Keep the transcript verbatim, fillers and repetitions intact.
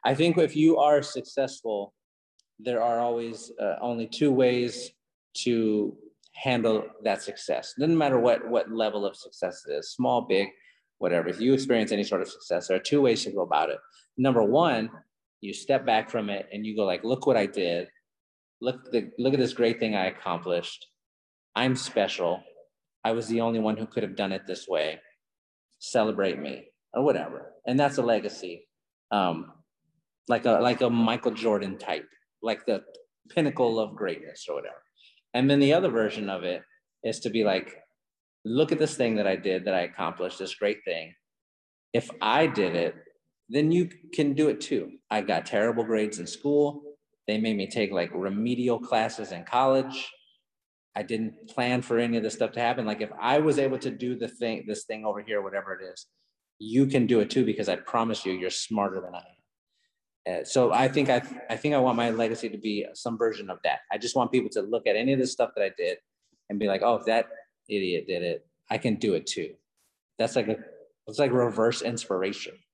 I think if you are successful, there are always uh, only two ways to handle that success. Doesn't matter what what level of success it is, small, big, whatever. If you experience any sort of success, there are two ways to go about it. Number one, you step back from it and you go like, look what I did. Look, the, look at this great thing I accomplished. I'm special. I was the only one who could have done it this way. Celebrate me or whatever. And that's a legacy. Um, like a like a Michael Jordan type, like the pinnacle of greatness or whatever. And then the other version of it is to be like, look at this thing that I did, that I accomplished, this great thing. If I did it, then you can do it too. I got terrible grades in school. They made me take like remedial classes in college. I didn't plan for any of this stuff to happen. Like if I was able to do the thing, this thing over here, whatever it is, you can do it too, because I promise you, you're smarter than I am. Uh, so I think I I think I want my legacy to be some version of that. I just want people to look at any of the stuff that I did and be like, oh, if that idiot did it, I can do it too. That's like a it's like reverse inspiration.